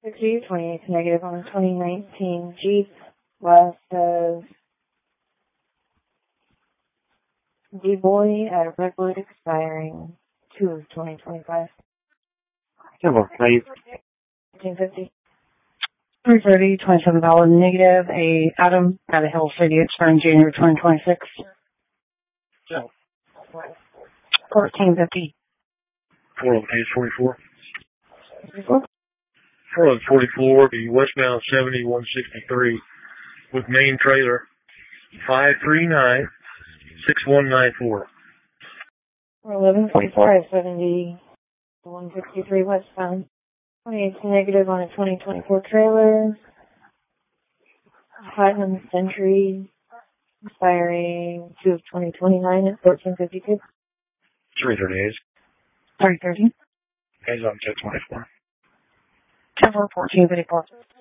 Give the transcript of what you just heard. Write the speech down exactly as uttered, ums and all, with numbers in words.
sixty, twenty-eight negative on a twenty nineteen Jeep. Last of D-Boy at Redwood expiring two of twenty twenty-five. Yeah, well, now you... fifteen fifty. three thirty, twenty-seven dollars negative. A Adam at a Hill City expiring January twenty twenty-six. Yeah. fourteen fifty. Four on page forty-four. forty-four. Four on forty-four, the westbound seventy, one sixty-three with main trailer five three nine, six one nine four. eleven forty-four at seventy, one sixty-three westbound. twenty-eight negative on a twenty twenty-four trailer. Platinum Century expiring two of twenty twenty-nine at fourteen fifty-two. three thirty-eight. three thirty. Guys on ten twenty-four. ten fourteen fifty-four.